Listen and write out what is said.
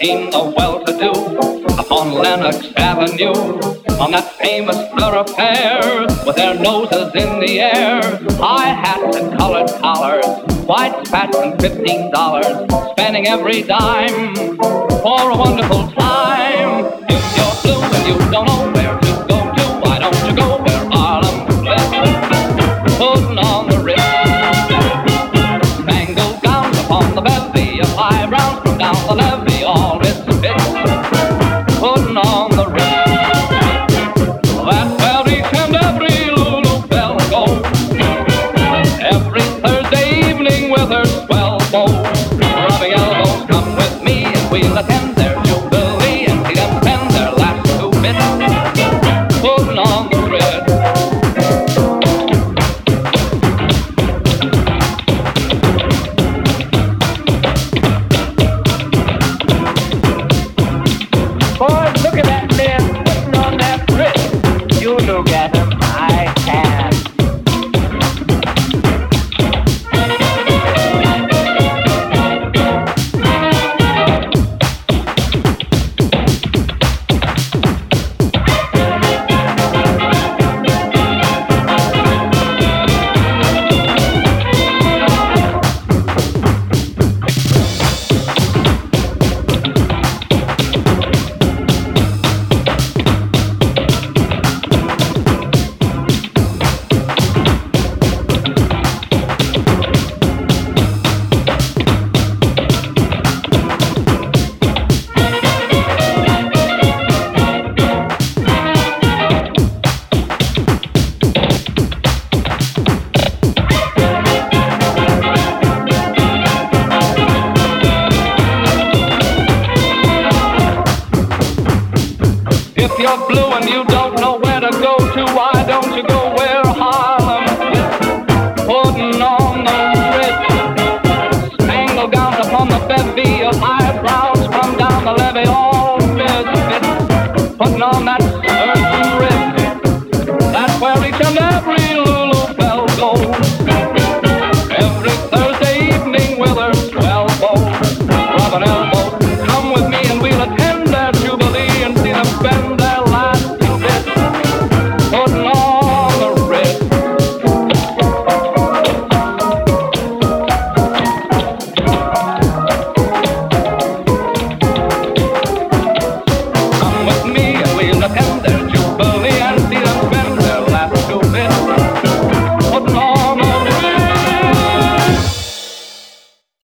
seen the well-to-do upon Lenox Avenue, on that famous thoroughfare, with their noses in the air, high hats and colored collars, white spats and $15, spending every dime for a wonderful time. If you're blue and you don't know where to go to, why don't you go where Harlem lives? Putting on the Ritz, spangled gowns upon the bevy of high browns from down the levee, all misfits, putting on the Ritz. That's where each and every Lulu Bell goes, every Thursday evening with her swell bow, rubbing elbows. Come with me and we'll attend their jubilee and see them spend their last 2 bits, putting on the Ritz. Boys, look at that man putting on that Ritz. You look at him, I can. If you're blue and you don't